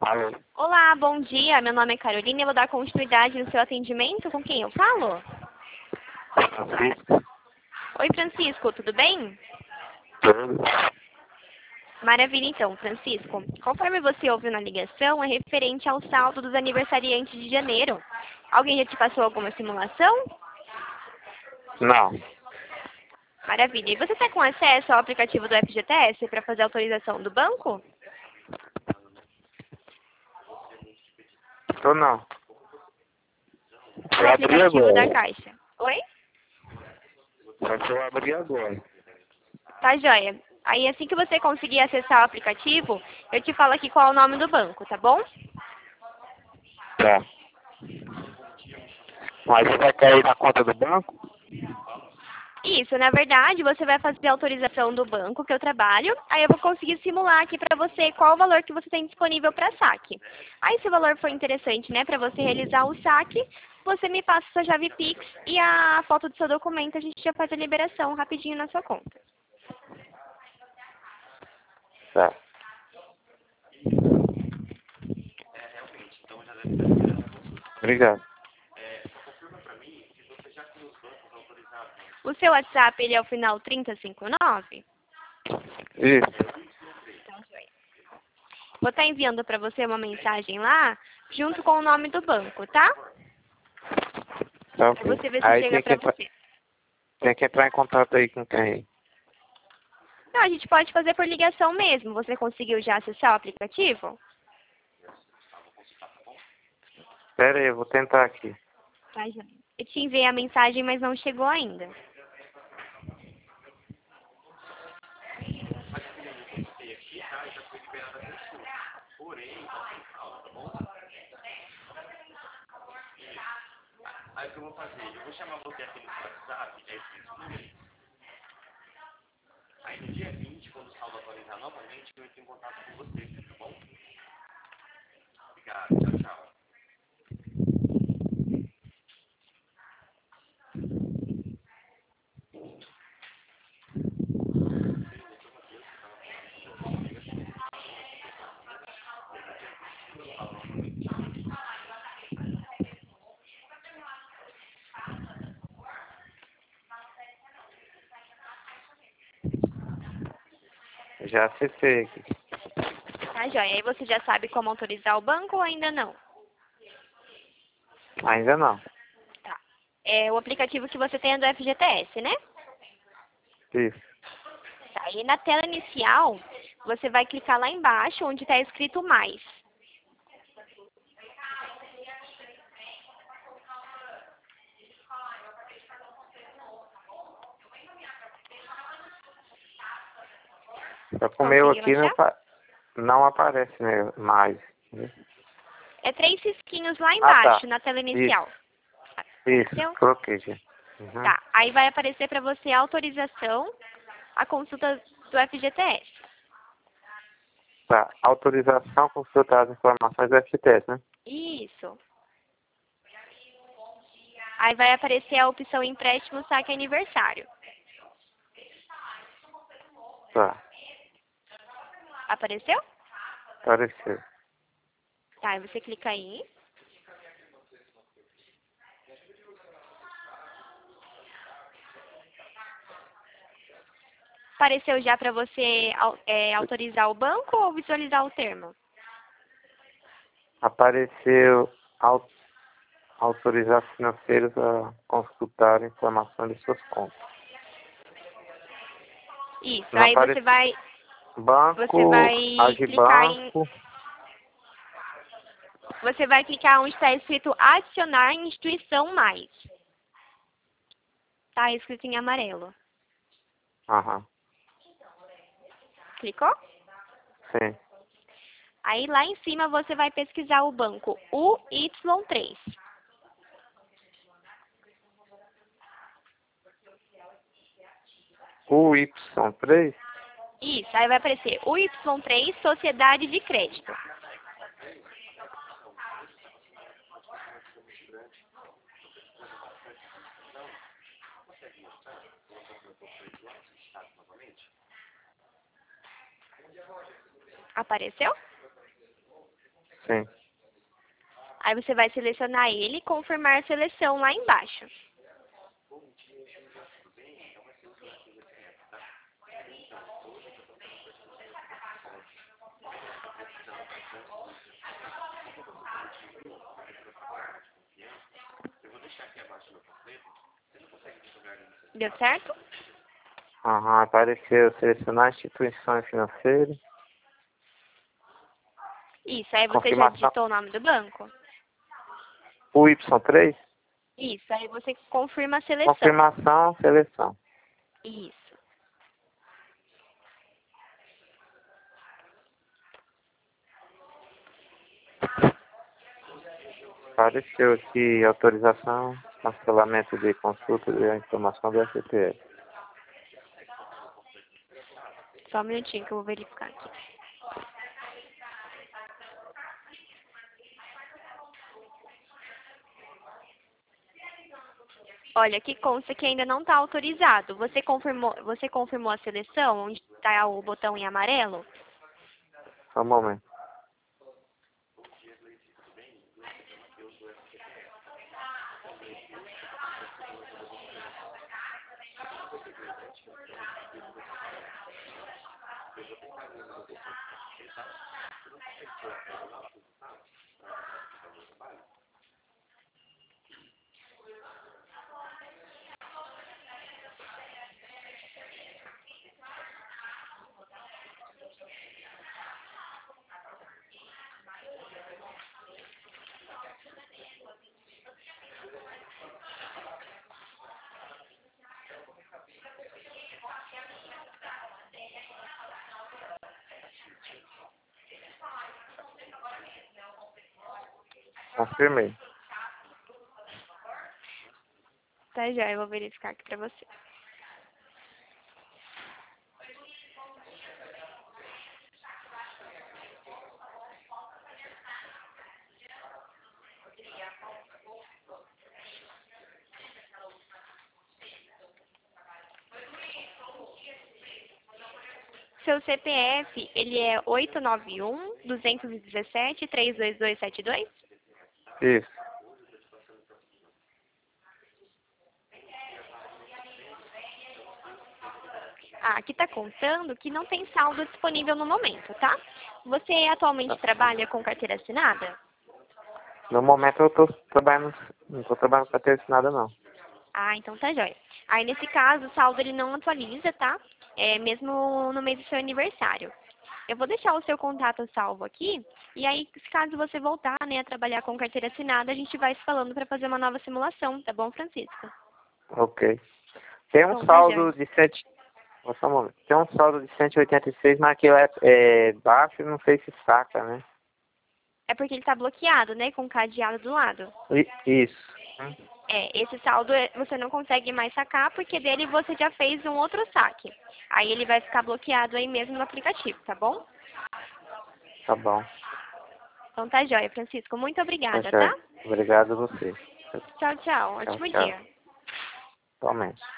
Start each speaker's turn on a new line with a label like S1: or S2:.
S1: Alô?
S2: Olá, bom dia. Meu nome é Carolina e eu vou dar continuidade no seu atendimento. Com quem eu falo?
S1: Francisco?
S2: Oi, Francisco, tudo bem?
S1: Tudo?
S2: Maravilha, então, Francisco. Conforme você ouviu na ligação, é referente ao saldo dos aniversariantes de janeiro. Alguém já te passou alguma simulação?
S1: Não.
S2: Maravilha. E você está com acesso ao aplicativo do FGTS para fazer a autorização do banco?
S1: Tô não.
S2: O
S1: Eu abri
S2: aplicativo da
S1: agora.
S2: Caixa. Oi?
S1: Só que eu abri agora.
S2: Tá, joia. Aí, assim que você conseguir acessar o aplicativo, eu te falo aqui qual é o nome do banco, tá bom?
S1: Tá. Mas você vai cair na conta do banco?
S2: Isso, na verdade, você vai fazer a autorização do banco que eu trabalho, aí eu vou conseguir simular aqui para você qual o valor que você tem disponível para saque. Aí, se o valor for interessante, né, para você realizar o saque, você me passa sua chave Pix e a foto do seu documento, a gente já faz a liberação rapidinho na sua conta.
S1: Tá. Obrigado.
S2: O seu WhatsApp, ele é o final 3059?
S1: Isso.
S2: Vou estar enviando para você uma mensagem lá, junto com o nome do banco, tá?
S1: Tá
S2: Pra
S1: ok.
S2: você ver se
S1: Aí
S2: chega para você.
S1: tem que entrar em contato aí com quem?
S2: Não, a gente pode fazer por ligação mesmo. Você conseguiu já acessar o aplicativo?
S1: Pera aí, eu vou tentar aqui.
S2: Tá, já. Eu te enviei a mensagem, mas não chegou ainda.
S3: Aí o que eu vou fazer? Eu vou chamar você aqui no WhatsApp, aí no dia 20, quando o saldo atualizar novamente, eu entro em contato com você, tá bom? Obrigado, tchau, tchau.
S1: Já acessei aqui.
S2: Tá, joia. Aí você já sabe como autorizar o banco ou ainda não?
S1: Ainda não.
S2: Tá. É o aplicativo que você tem é do FGTS, né?
S1: Isso.
S2: Tá. E na tela inicial, você vai clicar lá embaixo, onde está escrito mais.
S1: Só que o meu
S2: Conseguiu
S1: aqui não,
S2: achar?
S1: não aparece mais.
S2: É 3 risquinhos lá
S1: Ah, tá.
S2: embaixo, na tela inicial.
S1: Isso,
S2: Apareceu?
S1: coloquei já. Uhum.
S2: Tá. Aí vai aparecer para você a autorização à consulta do FGTS.
S1: Tá. Autorização consultar as informações do FTS, né?
S2: Isso. Aí vai aparecer a opção empréstimo saque aniversário.
S1: Tá.
S2: Apareceu?
S1: Apareceu.
S2: Tá, aí você clica aí. Apareceu já para você autorizar o banco ou visualizar o termo?
S1: Apareceu autorizar financeiros a consultar informações de suas contas.
S2: Isso.
S1: Não
S2: Aí
S1: aparece
S2: você vai
S1: banco,
S2: clicar em
S1: Agibanco.
S2: você vai clicar onde está escrito adicionar instituição mais. Tá escrito em amarelo.
S1: Aham.
S2: Clicou?
S1: Sim.
S2: Aí lá em cima você vai pesquisar o banco UY3.
S1: O Y3?
S2: Isso, aí vai aparecer UY3 Sociedade de Crédito. Apareceu?
S1: Sim.
S2: Aí você vai selecionar ele e confirmar a seleção lá embaixo. Deu certo?
S1: Aham, apareceu selecionar instituição financeira.
S2: Isso, aí você já
S1: Confirmação.
S2: digitou o nome do banco?
S1: O Y3?
S2: Isso, aí você confirma a seleção.
S1: Confirmação, seleção.
S2: Isso.
S1: Apareceu aqui autorização, cancelamento de consulta de informação do SPF.
S2: Só um minutinho que eu vou verificar aqui. Olha, aqui consta que ainda não está autorizado. Você confirmou a seleção, onde está o botão em amarelo?
S1: Só um momento. Confirmei.
S2: Tá, já, eu vou verificar aqui pra você. Seu CPF, ele é 891-217-32272?
S1: Isso.
S2: Ah, aqui está contando que não tem saldo disponível no momento, tá? Você atualmente trabalha com carteira assinada?
S1: No momento eu tô trabalhando, não tô trabalhando para ter nada não.
S2: Ah, então tá jóia. Aí nesse caso o saldo ele não atualiza, tá? É mesmo no mês do seu aniversário. Eu vou deixar o seu contato salvo aqui, e aí caso você voltar, né, a trabalhar com carteira assinada, a gente vai se falando para fazer uma nova simulação, tá bom, Francisco?
S1: Ok. Tem um
S2: Então, tá
S1: saldo
S2: jóia.
S1: de 7. Só um momento. Tem um saldo de 186, mas aquilo é baixo e não sei se saca, né?
S2: É porque ele tá bloqueado, né, com cadeado do lado.
S1: Isso.
S2: É, esse saldo você não consegue mais sacar porque dele você já fez um outro saque. Aí ele vai ficar bloqueado aí mesmo no aplicativo, tá bom?
S1: Tá bom.
S2: Então tá jóia, Francisco. Muito
S1: Tá
S2: obrigada, tá?
S1: certo. Obrigado a você.
S2: Tchau, tchau.
S1: Tchau,
S2: Ótimo
S1: tchau.
S2: dia.
S1: Igualmente.